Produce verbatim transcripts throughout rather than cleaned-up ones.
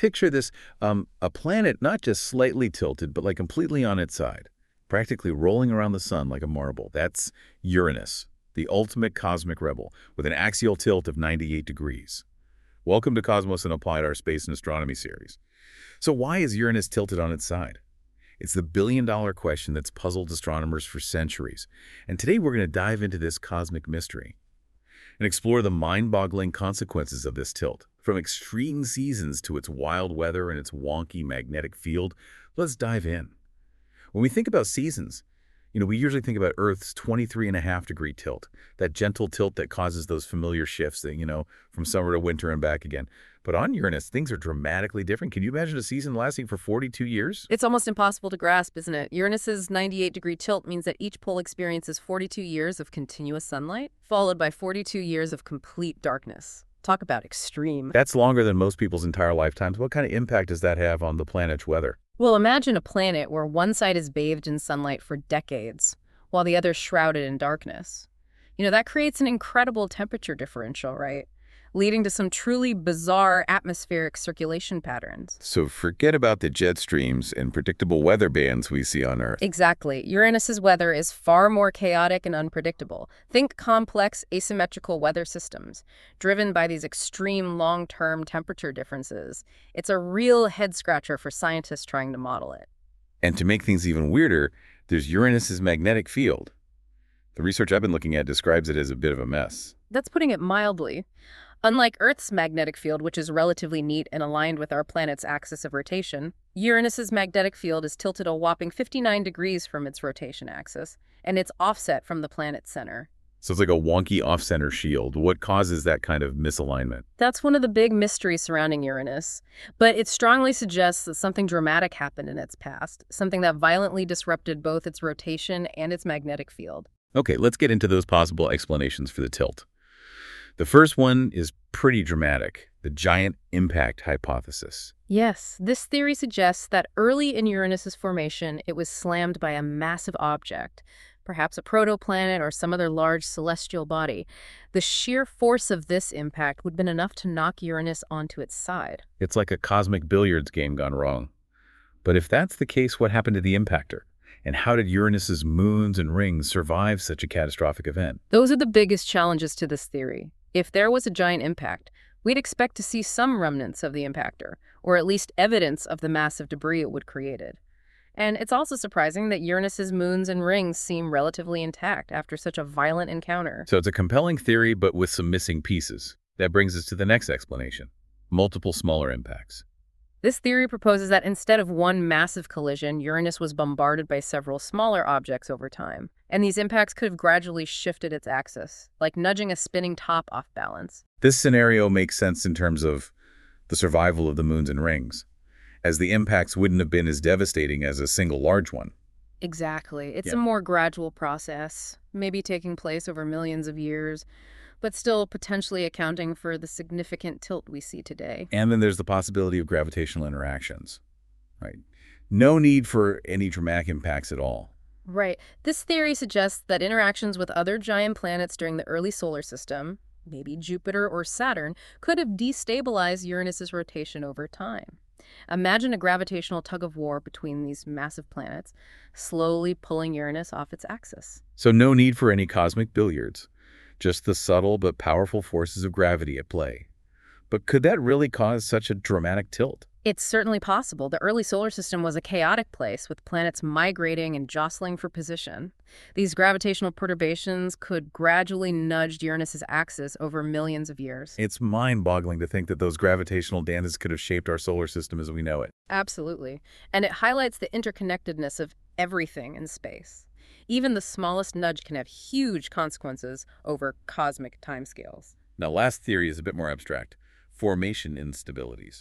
picture this, um, a planet not just slightly tilted, but like completely on its side, practically rolling around the sun like a marble. That's Uranus, the ultimate cosmic rebel, with an axial tilt of ninety-eight degrees. Welcome to Cosmos and Applied, our space and astronomy series. So why is Uranus tilted on its side? It's the billion-dollar question that's puzzled astronomers for centuries. And today we're going to dive into this cosmic mystery and explore the mind-boggling consequences of this tilt. From extreme seasons to its wild weather and its wonky magnetic field, let's dive in. When we think about seasons, you know, we usually think about Earth's twenty-three and a half degree tilt, that gentle tilt that causes those familiar shifts that, you know, from summer to winter and back again. But on Uranus, things are dramatically different. Can you imagine a season lasting for forty-two years? It's almost impossible to grasp, isn't it? Uranus's ninety-eight degree tilt means that each pole experiences forty-two years of continuous sunlight, followed by forty-two years of complete darkness. Talk about extreme. That's longer than most people's entire lifetimes. What kind of impact does that have on the planet's weather? Well, imagine a planet where one side is bathed in sunlight for decades, while the other is shrouded in darkness. You know, that creates an incredible temperature differential, right? Leading to some truly bizarre atmospheric circulation patterns. So forget about the jet streams and predictable weather bands we see on Earth. Exactly. Uranus's weather is far more chaotic and unpredictable. Think complex asymmetrical weather systems, driven by these extreme long-term temperature differences. It's a real head-scratcher for scientists trying to model it. And to make things even weirder, there's Uranus's magnetic field. The research I've been looking at describes it as a bit of a mess. That's putting it mildly. Unlike Earth's magnetic field, which is relatively neat and aligned with our planet's axis of rotation, Uranus's magnetic field is tilted a whopping fifty-nine degrees from its rotation axis, and it's offset from the planet's center. So it's like a wonky off-center shield. What causes that kind of misalignment? That's one of the big mysteries surrounding Uranus, but it strongly suggests that something dramatic happened in its past, something that violently disrupted both its rotation and its magnetic field. Okay, let's get into those possible explanations for the tilt. The first one is pretty dramatic, the giant impact hypothesis. Yes, this theory suggests that early in Uranus's formation, it was slammed by a massive object, perhaps a protoplanet or some other large celestial body. The sheer force of this impact would have been enough to knock Uranus onto its side. It's like a cosmic billiards game gone wrong. But if that's the case, what happened to the impactor? And how did Uranus's moons and rings survive such a catastrophic event? Those are the biggest challenges to this theory. If there was a giant impact, we'd expect to see some remnants of the impactor, or at least evidence of the massive debris it would created. And it's also surprising that Uranus's moons and rings seem relatively intact after such a violent encounter. So it's a compelling theory, but with some missing pieces. That brings us to the next explanation: multiple smaller impacts. This theory proposes that instead of one massive collision, Uranus was bombarded by several smaller objects over time, and these impacts could have gradually shifted its axis, like nudging a spinning top off balance. This scenario makes sense in terms of the survival of the moons and rings, as the impacts wouldn't have been as devastating as a single large one. Exactly. It's Yeah. a more gradual process, maybe taking place over millions of years, but still potentially accounting for the significant tilt we see today. And then there's the possibility of gravitational interactions, right? No need for any dramatic impacts at all. Right. This theory suggests that interactions with other giant planets during the early solar system, maybe Jupiter or Saturn, could have destabilized Uranus's rotation over time. Imagine a gravitational tug-of-war between these massive planets, slowly pulling Uranus off its axis. So no need for any cosmic billiards, just the subtle but powerful forces of gravity at play. But could that really cause such a dramatic tilt? It's certainly possible. The early solar system was a chaotic place with planets migrating and jostling for position. These gravitational perturbations could gradually nudge Uranus's axis over millions of years. It's mind-boggling to think that those gravitational dances could have shaped our solar system as we know it. Absolutely. And it highlights the interconnectedness of everything in space. Even the smallest nudge can have huge consequences over cosmic timescales. Now, last theory is a bit more abstract: formation instabilities.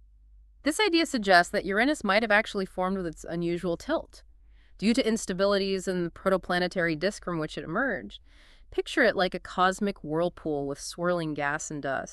This idea suggests that Uranus might have actually formed with its unusual tilt. Due to instabilities in the protoplanetary disk from which it emerged, picture it like a cosmic whirlpool with swirling gas and dust.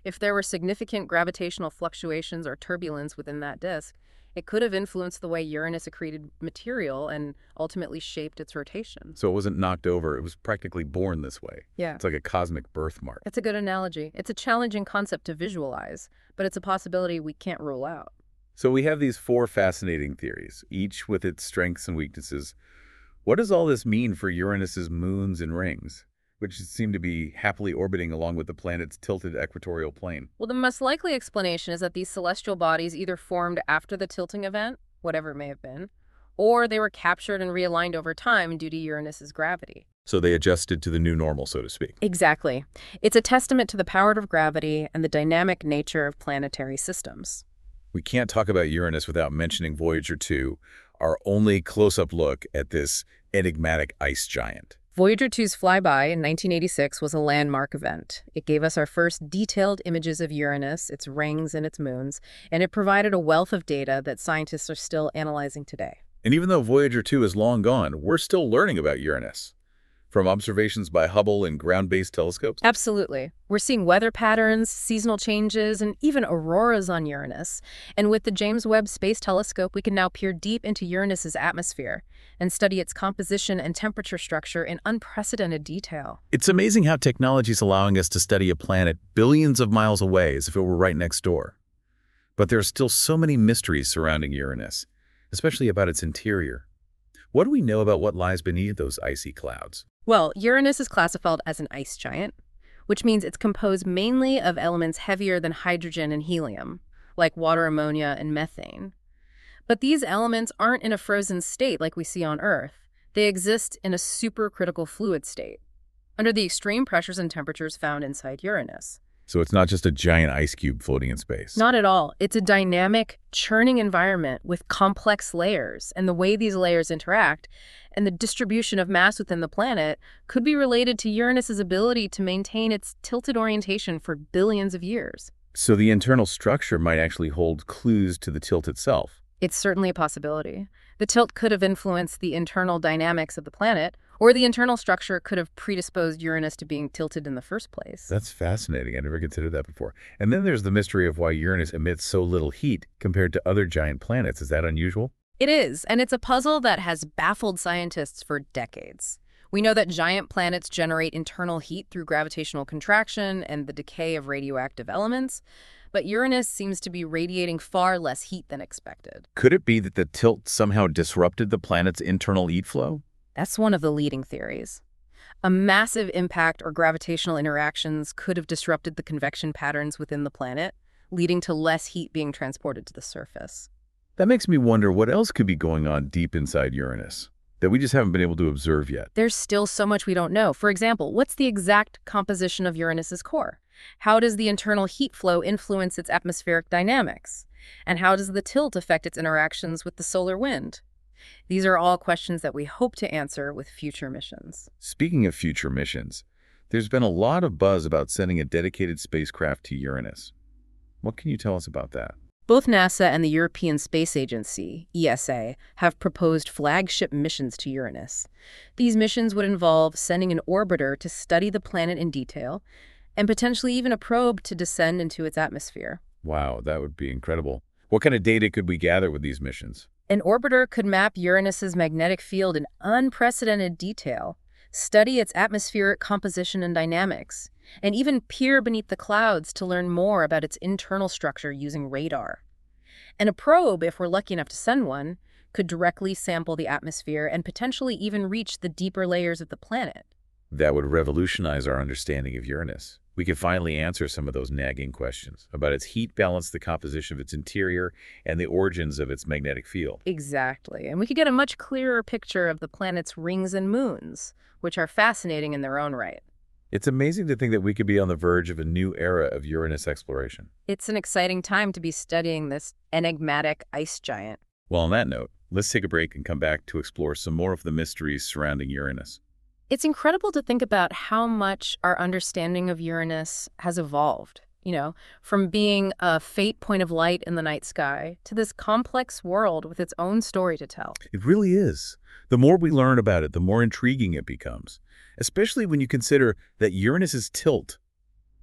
If there were significant gravitational fluctuations or turbulence within that disk, it could have influenced the way Uranus accreted material and ultimately shaped its rotation. So it wasn't knocked over, it was practically born this way. Yeah. It's like a cosmic birthmark. It's a good analogy. It's a challenging concept to visualize, but it's a possibility we can't rule out. So we have these four fascinating theories, each with its strengths and weaknesses. What does all this mean for Uranus's moons and rings, which seem to be happily orbiting along with the planet's tilted equatorial plane? Well, the most likely explanation is that these celestial bodies either formed after the tilting event, whatever it may have been, or they were captured and realigned over time due to Uranus's gravity. So they adjusted to the new normal, so to speak. Exactly. It's a testament to the power of gravity and the dynamic nature of planetary systems. We can't talk about Uranus without mentioning Voyager two, our only close-up look at this enigmatic ice giant. Voyager two's flyby in nineteen eighty-six was a landmark event. It gave us our first detailed images of Uranus, its rings and its moons, and it provided a wealth of data that scientists are still analyzing today. And even though Voyager two is long gone, we're still learning about Uranus. From observations by Hubble and ground-based telescopes? Absolutely. We're seeing weather patterns, seasonal changes, and even auroras on Uranus. And with the James Webb Space Telescope, we can now peer deep into Uranus's atmosphere and study its composition and temperature structure in unprecedented detail. It's amazing how technology is allowing us to study a planet billions of miles away as if it were right next door. But there are still so many mysteries surrounding Uranus, especially about its interior. What do we know about what lies beneath those icy clouds? Well, Uranus is classified as an ice giant, which means it's composed mainly of elements heavier than hydrogen and helium, like water, ammonia, and methane. But these elements aren't in a frozen state like we see on Earth. They exist in a supercritical fluid state, under the extreme pressures and temperatures found inside Uranus. So it's not just a giant ice cube floating in space. Not at all. It's a dynamic, churning environment with complex layers, and the way these layers interact and the distribution of mass within the planet could be related to Uranus's ability to maintain its tilted orientation for billions of years. So the internal structure might actually hold clues to the tilt itself. It's certainly a possibility. The tilt could have influenced the internal dynamics of the planet, or the internal structure could have predisposed Uranus to being tilted in the first place. That's fascinating. I never considered that before. And then there's the mystery of why Uranus emits so little heat compared to other giant planets. Is that unusual? It is, and it's a puzzle that has baffled scientists for decades. We know that giant planets generate internal heat through gravitational contraction and the decay of radioactive elements, but Uranus seems to be radiating far less heat than expected. Could it be that the tilt somehow disrupted the planet's internal heat flow? That's one of the leading theories. A massive impact or gravitational interactions could have disrupted the convection patterns within the planet, leading to less heat being transported to the surface. That makes me wonder what else could be going on deep inside Uranus that we just haven't been able to observe yet. There's still so much we don't know. For example, what's the exact composition of Uranus's core? How does the internal heat flow influence its atmospheric dynamics? And how does the tilt affect its interactions with the solar wind? These are all questions that we hope to answer with future missions. Speaking of future missions, there's been a lot of buzz about sending a dedicated spacecraft to Uranus. What can you tell us about that? Both NASA and the European Space Agency, E S A, have proposed flagship missions to Uranus. These missions would involve sending an orbiter to study the planet in detail, and potentially even a probe to descend into its atmosphere. Wow, that would be incredible. What kind of data could we gather with these missions? An orbiter could map Uranus's magnetic field in unprecedented detail, study its atmospheric composition and dynamics, and even peer beneath the clouds to learn more about its internal structure using radar. And a probe, if we're lucky enough to send one, could directly sample the atmosphere and potentially even reach the deeper layers of the planet. That would revolutionize our understanding of Uranus. We could finally answer some of those nagging questions about its heat balance, the composition of its interior, and the origins of its magnetic field. Exactly. And we could get a much clearer picture of the planet's rings and moons, which are fascinating in their own right. It's amazing to think that we could be on the verge of a new era of Uranus exploration. It's an exciting time to be studying this enigmatic ice giant. Well, on that note, let's take a break and come back to explore some more of the mysteries surrounding Uranus. It's incredible to think about how much our understanding of Uranus has evolved, you know, from being a faint point of light in the night sky to this complex world with its own story to tell. It really is. The more we learn about it, the more intriguing it becomes, especially when you consider that Uranus's tilt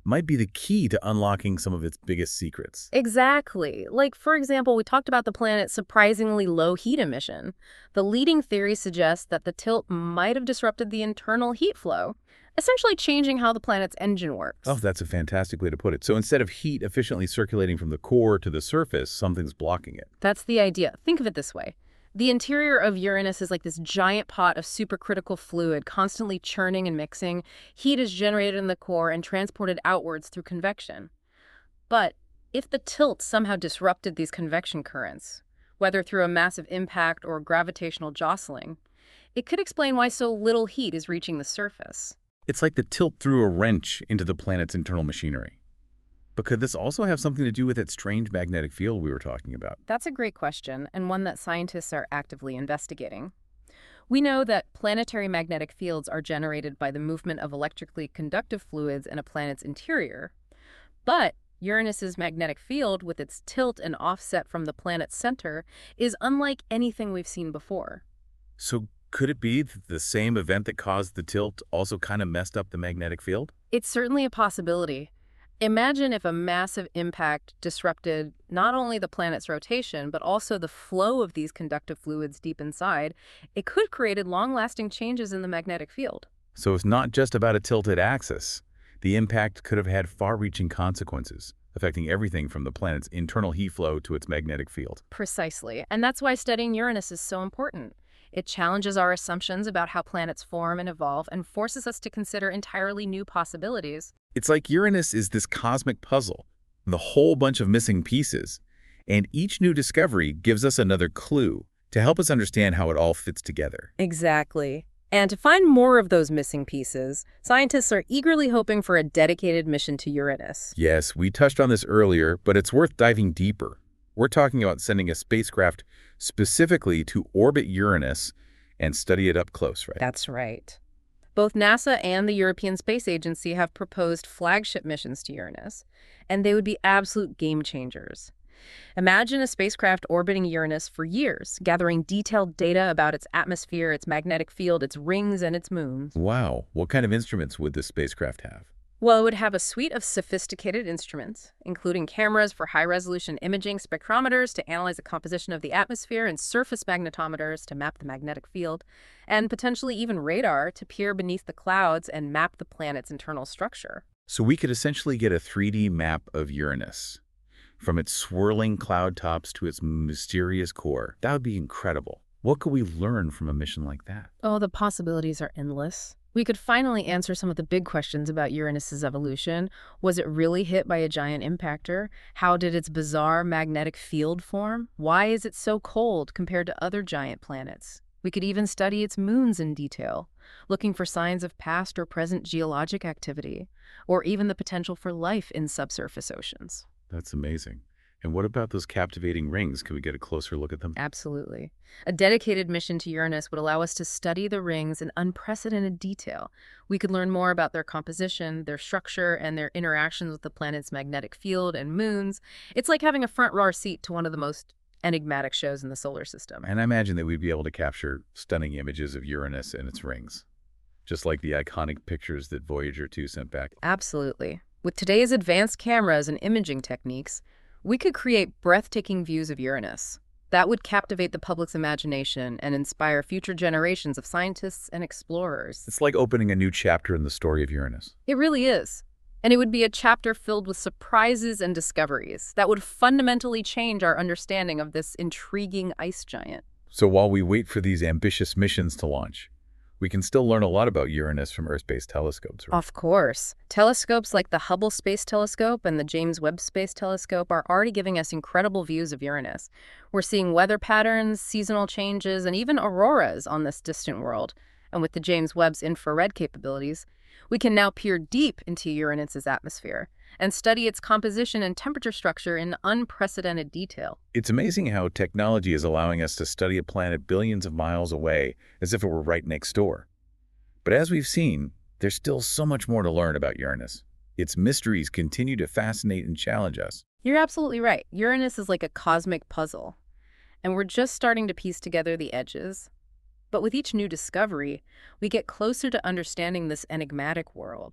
might be the key to unlocking some of its biggest secrets. Exactly. Like, for example, we talked about the planet's surprisingly low heat emission. The leading theory suggests that the tilt might have disrupted the internal heat flow, essentially changing how the planet's engine works. Oh, that's a fantastic way to put it. So instead of heat efficiently circulating from the core to the surface, something's blocking it. That's the idea. Think of it this way. The interior of Uranus is like this giant pot of supercritical fluid constantly churning and mixing. Heat is generated in the core and transported outwards through convection. But if the tilt somehow disrupted these convection currents, whether through a massive impact or gravitational jostling, it could explain why so little heat is reaching the surface. It's like the tilt threw a wrench into the planet's internal machinery. But could this also have something to do with that strange magnetic field we were talking about? That's a great question, and one that scientists are actively investigating. We know that planetary magnetic fields are generated by the movement of electrically conductive fluids in a planet's interior. But Uranus's magnetic field, with its tilt and offset from the planet's center, is unlike anything we've seen before. So could it be that the same event that caused the tilt also kind of messed up the magnetic field? It's certainly a possibility. Imagine if a massive impact disrupted not only the planet's rotation, but also the flow of these conductive fluids deep inside. It could have created long-lasting changes in the magnetic field. So it's not just about a tilted axis. The impact could have had far-reaching consequences, affecting everything from the planet's internal heat flow to its magnetic field. Precisely. And that's why studying Uranus is so important. It challenges our assumptions about how planets form and evolve and forces us to consider entirely new possibilities. It's like Uranus is this cosmic puzzle, with a whole bunch of missing pieces, and each new discovery gives us another clue to help us understand how it all fits together. Exactly. And to find more of those missing pieces, scientists are eagerly hoping for a dedicated mission to Uranus. Yes, we touched on this earlier, but it's worth diving deeper. We're talking about sending a spacecraft specifically to orbit Uranus and study it up close, right? That's right. Both NASA and the European Space Agency have proposed flagship missions to Uranus, and they would be absolute game changers. Imagine a spacecraft orbiting Uranus for years, gathering detailed data about its atmosphere, its magnetic field, its rings, and its moons. Wow. What kind of instruments would this spacecraft have? Well, it would have a suite of sophisticated instruments, including cameras for high-resolution imaging, spectrometers to analyze the composition of the atmosphere, and surface magnetometers to map the magnetic field, and potentially even radar to peer beneath the clouds and map the planet's internal structure. So we could essentially get a three D map of Uranus, from its swirling cloud tops to its mysterious core. That would be incredible. What could we learn from a mission like that? Oh, the possibilities are endless. We could finally answer some of the big questions about Uranus's evolution. Was it really hit by a giant impactor? How did its bizarre magnetic field form? Why is it so cold compared to other giant planets? We could even study its moons in detail, looking for signs of past or present geologic activity, or even the potential for life in subsurface oceans. That's amazing. And what about those captivating rings? Can we get a closer look at them? Absolutely. A dedicated mission to Uranus would allow us to study the rings in unprecedented detail. We could learn more about their composition, their structure, and their interactions with the planet's magnetic field and moons. It's like having a front row seat to one of the most enigmatic shows in the solar system. And I imagine that we'd be able to capture stunning images of Uranus and its rings, just like the iconic pictures that Voyager two sent back. Absolutely. With today's advanced cameras and imaging techniques, we could create breathtaking views of Uranus. That would captivate the public's imagination and inspire future generations of scientists and explorers. It's like opening a new chapter in the story of Uranus. It really is. And it would be a chapter filled with surprises and discoveries that would fundamentally change our understanding of this intriguing ice giant. So while we wait for these ambitious missions to launch, we can still learn a lot about Uranus from Earth-based telescopes, right? Of course. Telescopes like the Hubble Space Telescope and the James Webb Space Telescope are already giving us incredible views of Uranus. We're seeing weather patterns, seasonal changes, and even auroras on this distant world. And with the James Webb's infrared capabilities, we can now peer deep into Uranus's atmosphere and study its composition and temperature structure in unprecedented detail. It's amazing how technology is allowing us to study a planet billions of miles away as if it were right next door. But as we've seen, there's still so much more to learn about Uranus. Its mysteries continue to fascinate and challenge us. You're absolutely right. Uranus is like a cosmic puzzle, and we're just starting to piece together the edges. But with each new discovery, we get closer to understanding this enigmatic world.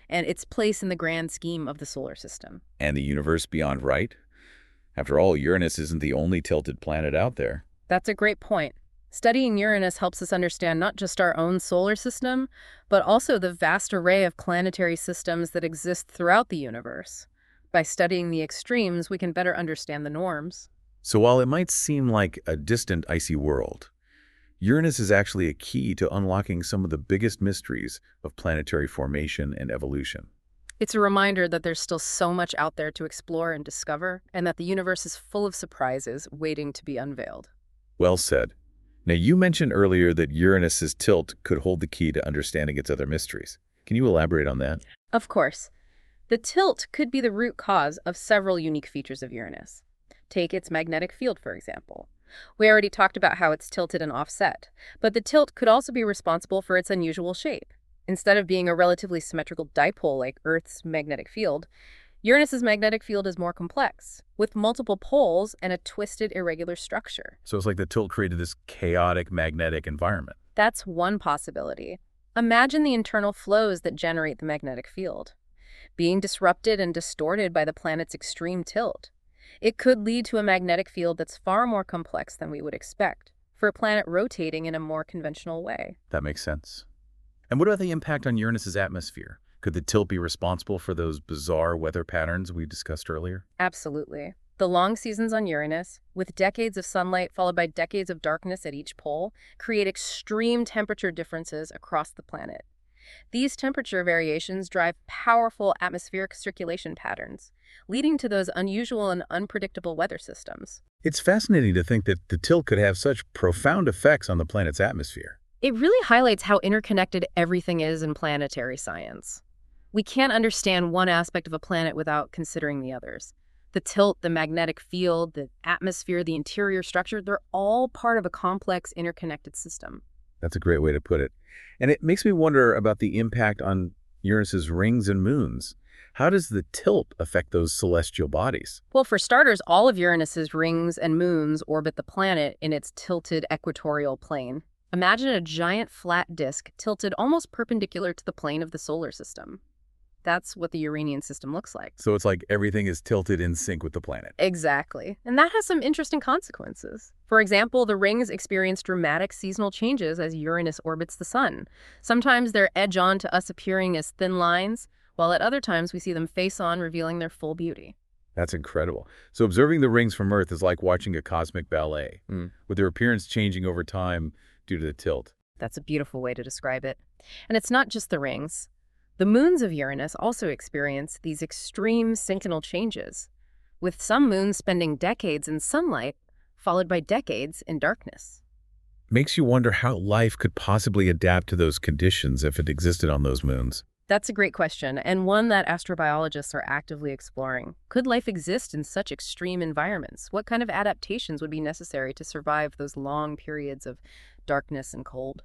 and its place in the grand scheme of the solar system. And the universe beyond, right? After all, Uranus isn't the only tilted planet out there. That's a great point. Studying Uranus helps us understand not just our own solar system, but also the vast array of planetary systems that exist throughout the universe. By studying the extremes, we can better understand the norms. So while it might seem like a distant icy world, Uranus is actually a key to unlocking some of the biggest mysteries of planetary formation and evolution. It's a reminder that there's still so much out there to explore and discover, and that the universe is full of surprises waiting to be unveiled. Well said. Now, you mentioned earlier that Uranus's tilt could hold the key to understanding its other mysteries. Can you elaborate on that? Of course. The tilt could be the root cause of several unique features of Uranus. Take its magnetic field, for example. We already talked about how it's tilted and offset, but the tilt could also be responsible for its unusual shape. Instead of being a relatively symmetrical dipole like Earth's magnetic field, Uranus's magnetic field is more complex, with multiple poles and a twisted, irregular structure. So it's like the tilt created this chaotic magnetic environment. That's one possibility. Imagine the internal flows that generate the magnetic field, being disrupted and distorted by the planet's extreme tilt. It could lead to a magnetic field that's far more complex than we would expect, for a planet rotating in a more conventional way. That makes sense. And what about the impact on Uranus's atmosphere? Could the tilt be responsible for those bizarre weather patterns we discussed earlier? Absolutely. The long seasons on Uranus, with decades of sunlight followed by decades of darkness at each pole, create extreme temperature differences across the planet. These temperature variations drive powerful atmospheric circulation patterns, leading to those unusual and unpredictable weather systems. It's fascinating to think that the tilt could have such profound effects on the planet's atmosphere. It really highlights how interconnected everything is in planetary science. We can't understand one aspect of a planet without considering the others. The tilt, the magnetic field, the atmosphere, the interior structure, they're all part of a complex, interconnected system. That's a great way to put it. And it makes me wonder about the impact on Uranus's rings and moons. How does the tilt affect those celestial bodies? Well, for starters, all of Uranus's rings and moons orbit the planet in its tilted equatorial plane. Imagine a giant flat disk tilted almost perpendicular to the plane of the solar system. That's what the Uranian system looks like. So it's like everything is tilted in sync with the planet. Exactly. And that has some interesting consequences. For example, the rings experience dramatic seasonal changes as Uranus orbits the sun. Sometimes they're edge-on to us, appearing as thin lines, while at other times we see them face-on, revealing their full beauty. That's incredible. So observing the rings from Earth is like watching a cosmic ballet, mm. with their appearance changing over time due to the tilt. That's a beautiful way to describe it. And it's not just the rings. The moons of Uranus also experience these extreme synclinal changes, with some moons spending decades in sunlight, followed by decades in darkness. Makes you wonder how life could possibly adapt to those conditions if it existed on those moons. That's a great question, and one that astrobiologists are actively exploring. Could life exist in such extreme environments? What kind of adaptations would be necessary to survive those long periods of darkness and cold?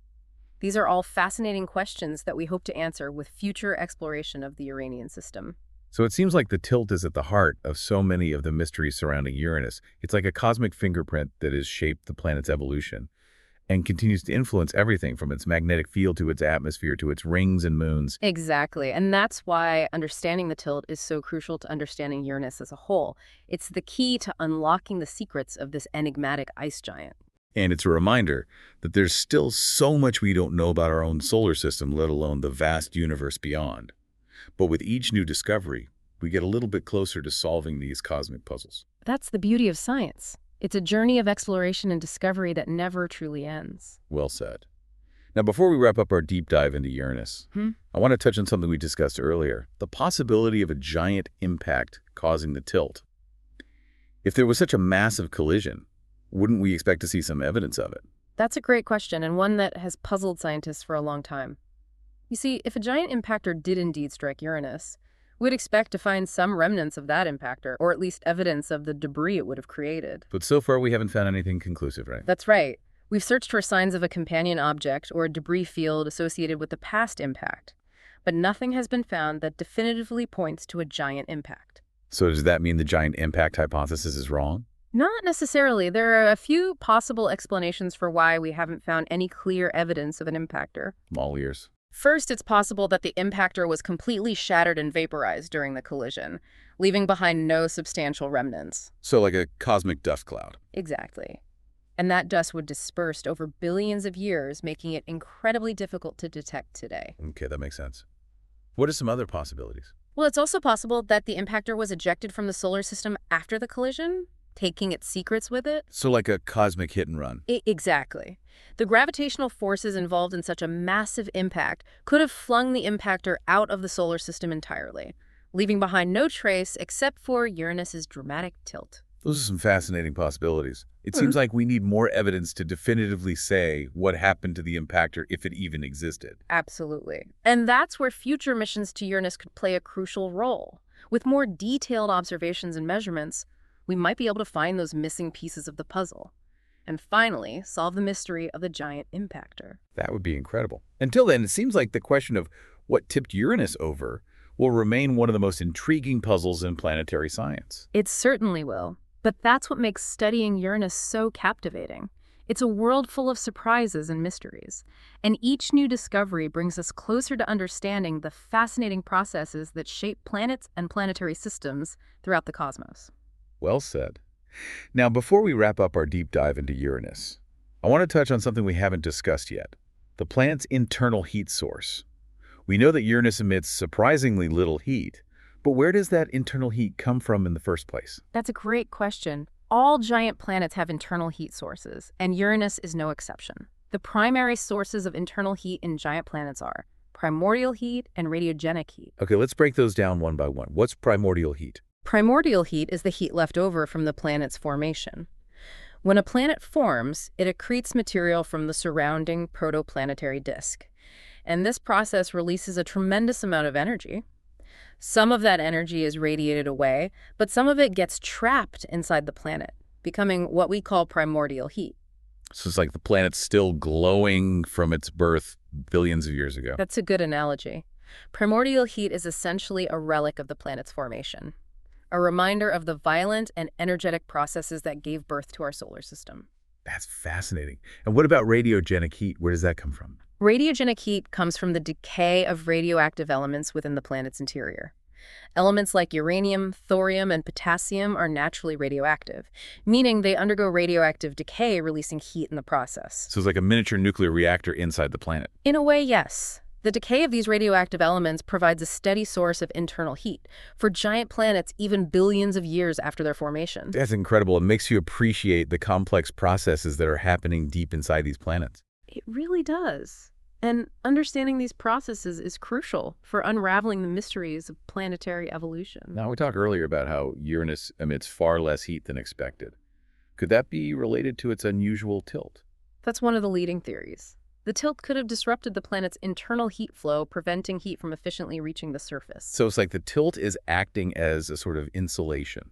These are all fascinating questions that we hope to answer with future exploration of the Uranian system. So it seems like the tilt is at the heart of so many of the mysteries surrounding Uranus. It's like a cosmic fingerprint that has shaped the planet's evolution and continues to influence everything from its magnetic field to its atmosphere to its rings and moons. Exactly, and that's why understanding the tilt is so crucial to understanding Uranus as a whole. It's the key to unlocking the secrets of this enigmatic ice giant. And it's a reminder that there's still so much we don't know about our own solar system, let alone the vast universe beyond. But with each new discovery, we get a little bit closer to solving these cosmic puzzles. That's the beauty of science. It's a journey of exploration and discovery that never truly ends. Well said. Now, before we wrap up our deep dive into Uranus, hmm? I want to touch on something we discussed earlier, the possibility of a giant impact causing the tilt. If there was such a massive collision, wouldn't we expect to see some evidence of it? That's a great question, and one that has puzzled scientists for a long time. You see, if a giant impactor did indeed strike Uranus, we'd expect to find some remnants of that impactor, or at least evidence of the debris it would have created. But so far we haven't found anything conclusive, right? That's right. We've searched for signs of a companion object or a debris field associated with the past impact, but nothing has been found that definitively points to a giant impact. So does that mean the giant impact hypothesis is wrong? Not necessarily. There are a few possible explanations for why we haven't found any clear evidence of an impactor. I'm all ears. First, it's possible that the impactor was completely shattered and vaporized during the collision, leaving behind no substantial remnants. So like a cosmic dust cloud. Exactly. And that dust would disperse over billions of years, making it incredibly difficult to detect today. Okay, that makes sense. What are some other possibilities? Well, it's also possible that the impactor was ejected from the solar system after the collision, taking its secrets with it. So like a cosmic hit and run. I exactly. The gravitational forces involved in such a massive impact could have flung the impactor out of the solar system entirely, leaving behind no trace except for Uranus's dramatic tilt. Those are some fascinating possibilities. It Mhm. seems like we need more evidence to definitively say what happened to the impactor if it even existed. Absolutely. And that's where future missions to Uranus could play a crucial role. With more detailed observations and measurements, we might be able to find those missing pieces of the puzzle. And finally, solve the mystery of the giant impactor. That would be incredible. Until then, it seems like the question of what tipped Uranus over will remain one of the most intriguing puzzles in planetary science. It certainly will. But that's what makes studying Uranus so captivating. It's a world full of surprises and mysteries. And each new discovery brings us closer to understanding the fascinating processes that shape planets and planetary systems throughout the cosmos. Well said. Now, before we wrap up our deep dive into Uranus, I want to touch on something we haven't discussed yet, the planet's internal heat source. We know that Uranus emits surprisingly little heat, but where does that internal heat come from in the first place? That's a great question. All giant planets have internal heat sources, and Uranus is no exception. The primary sources of internal heat in giant planets are primordial heat and radiogenic heat. Okay, let's break those down one by one. What's primordial heat? Primordial heat is the heat left over from the planet's formation. When a planet forms, it accretes material from the surrounding protoplanetary disk. And this process releases a tremendous amount of energy. Some of that energy is radiated away, but some of it gets trapped inside the planet, becoming what we call primordial heat. So it's like the planet's still glowing from its birth billions of years ago. That's a good analogy. Primordial heat is essentially a relic of the planet's formation, a reminder of the violent and energetic processes that gave birth to our solar system. That's fascinating. And what about radiogenic heat? Where does that come from? Radiogenic heat comes from the decay of radioactive elements within the planet's interior. Elements like uranium, thorium, and potassium are naturally radioactive, meaning they undergo radioactive decay, releasing heat in the process. So it's like a miniature nuclear reactor inside the planet. In a way, yes. The decay of these radioactive elements provides a steady source of internal heat for giant planets even billions of years after their formation. That's incredible. It makes you appreciate the complex processes that are happening deep inside these planets. It really does. And understanding these processes is crucial for unraveling the mysteries of planetary evolution. Now, we talked earlier about how Uranus emits far less heat than expected. Could that be related to its unusual tilt? That's one of the leading theories. The tilt could have disrupted the planet's internal heat flow, preventing heat from efficiently reaching the surface. So it's like the tilt is acting as a sort of insulation,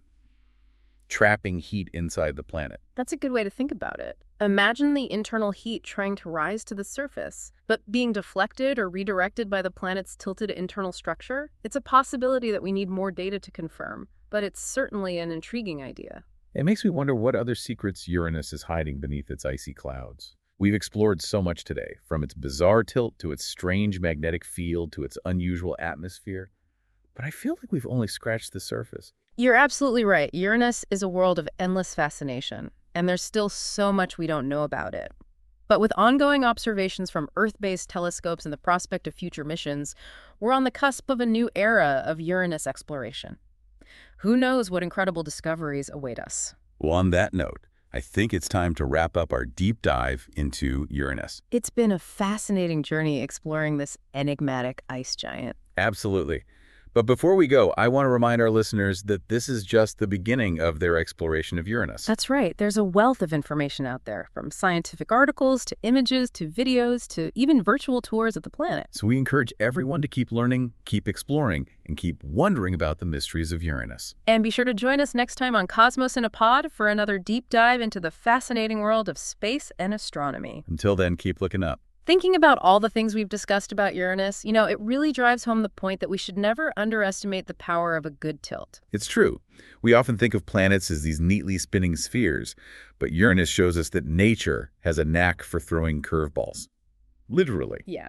trapping heat inside the planet. That's a good way to think about it. Imagine the internal heat trying to rise to the surface, but being deflected or redirected by the planet's tilted internal structure. It's a possibility that we need more data to confirm, but it's certainly an intriguing idea. It makes me wonder what other secrets Uranus is hiding beneath its icy clouds. We've explored so much today, from its bizarre tilt to its strange magnetic field to its unusual atmosphere. But I feel like we've only scratched the surface. You're absolutely right. Uranus is a world of endless fascination, and there's still so much we don't know about it. But with ongoing observations from Earth-based telescopes and the prospect of future missions, we're on the cusp of a new era of Uranus exploration. Who knows what incredible discoveries await us? Well, on that note, I think it's time to wrap up our deep dive into Uranus. It's been a fascinating journey exploring this enigmatic ice giant. Absolutely. But before we go, I want to remind our listeners that this is just the beginning of their exploration of Uranus. That's right. There's a wealth of information out there, from scientific articles to images to videos to even virtual tours of the planet. So we encourage everyone to keep learning, keep exploring, and keep wondering about the mysteries of Uranus. And be sure to join us next time on Cosmos in a Pod for another deep dive into the fascinating world of space and astronomy. Until then, keep looking up. Thinking about all the things we've discussed about Uranus, you know, it really drives home the point that we should never underestimate the power of a good tilt. It's true. We often think of planets as these neatly spinning spheres, but Uranus shows us that nature has a knack for throwing curveballs. Literally. Yeah.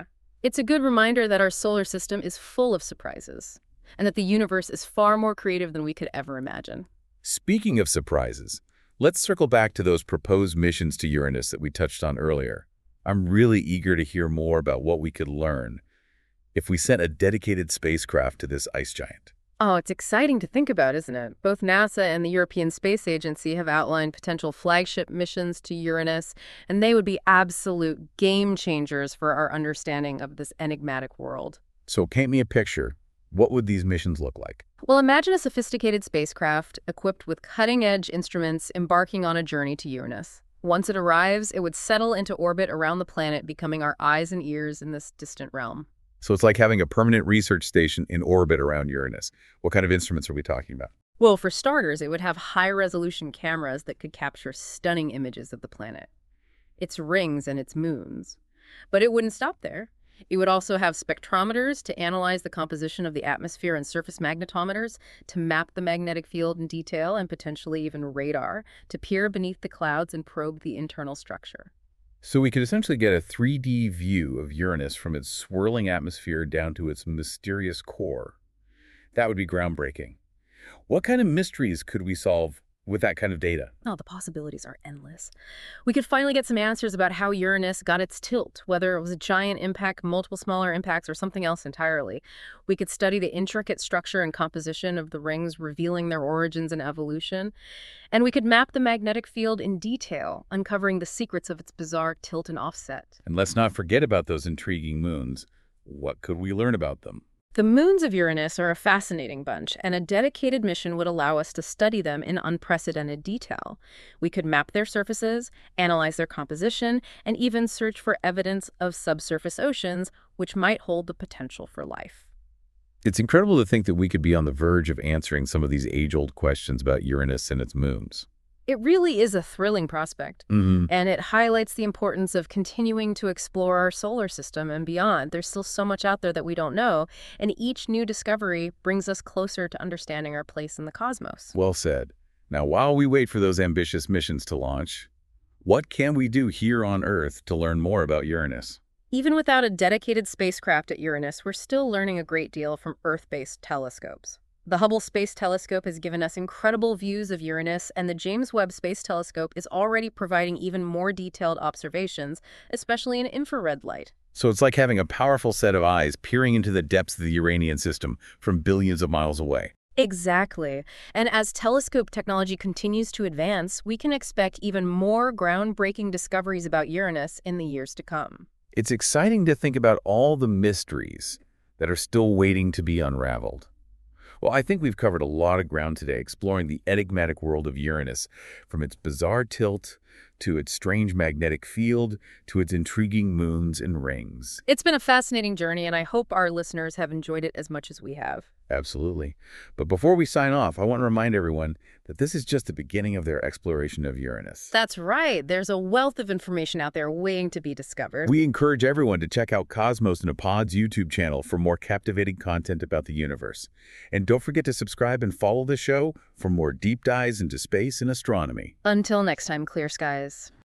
It's a good reminder that our solar system is full of surprises, and that the universe is far more creative than we could ever imagine. Speaking of surprises, let's circle back to those proposed missions to Uranus that we touched on earlier. I'm really eager to hear more about what we could learn if we sent a dedicated spacecraft to this ice giant. Oh, it's exciting to think about, isn't it? Both NASA and the European Space Agency have outlined potential flagship missions to Uranus, and they would be absolute game changers for our understanding of this enigmatic world. So paint me a picture. What would these missions look like? Well, imagine a sophisticated spacecraft equipped with cutting-edge instruments embarking on a journey to Uranus. Once it arrives, it would settle into orbit around the planet, becoming our eyes and ears in this distant realm. So it's like having a permanent research station in orbit around Uranus. What kind of instruments are we talking about? Well, for starters, it would have high-resolution cameras that could capture stunning images of the planet, its rings and its moons. But it wouldn't stop there. It would also have spectrometers to analyze the composition of the atmosphere and surface magnetometers to map the magnetic field in detail, and potentially even radar to peer beneath the clouds and probe the internal structure. So we could essentially get a three D view of Uranus from its swirling atmosphere down to its mysterious core. That would be groundbreaking. What kind of mysteries could we solve with that kind of data? Oh, the possibilities are endless. We could finally get some answers about how Uranus got its tilt, whether it was a giant impact, multiple smaller impacts, or something else entirely. We could study the intricate structure and composition of the rings, revealing their origins and evolution. And we could map the magnetic field in detail, uncovering the secrets of its bizarre tilt and offset. And let's not forget about those intriguing moons. What could we learn about them? The moons of Uranus are a fascinating bunch, and a dedicated mission would allow us to study them in unprecedented detail. We could map their surfaces, analyze their composition, and even search for evidence of subsurface oceans, which might hold the potential for life. It's incredible to think that we could be on the verge of answering some of these age-old questions about Uranus and its moons. It really is a thrilling prospect, Mm-hmm. and it highlights the importance of continuing to explore our solar system and beyond. There's still so much out there that we don't know, and each new discovery brings us closer to understanding our place in the cosmos. Well said. Now, while we wait for those ambitious missions to launch, what can we do here on Earth to learn more about Uranus? Even without a dedicated spacecraft at Uranus, we're still learning a great deal from Earth-based telescopes. The Hubble Space Telescope has given us incredible views of Uranus, and the James Webb Space Telescope is already providing even more detailed observations, especially in infrared light. So it's like having a powerful set of eyes peering into the depths of the Uranian system from billions of miles away. Exactly. And as telescope technology continues to advance, we can expect even more groundbreaking discoveries about Uranus in the years to come. It's exciting to think about all the mysteries that are still waiting to be unraveled. Well, I think we've covered a lot of ground today exploring the enigmatic world of Uranus, from its bizarre tilt to its strange magnetic field to its intriguing moons and rings. It's been a fascinating journey, and I hope our listeners have enjoyed it as much as we have. Absolutely. But before we sign off, I want to remind everyone that this is just the beginning of their exploration of Uranus. That's right. There's a wealth of information out there waiting to be discovered. We encourage everyone to check out Cosmos in a Pod's YouTube channel for more captivating content about the universe. And don't forget to subscribe and follow the show for more deep dives into space and astronomy. Until next time, clear skies.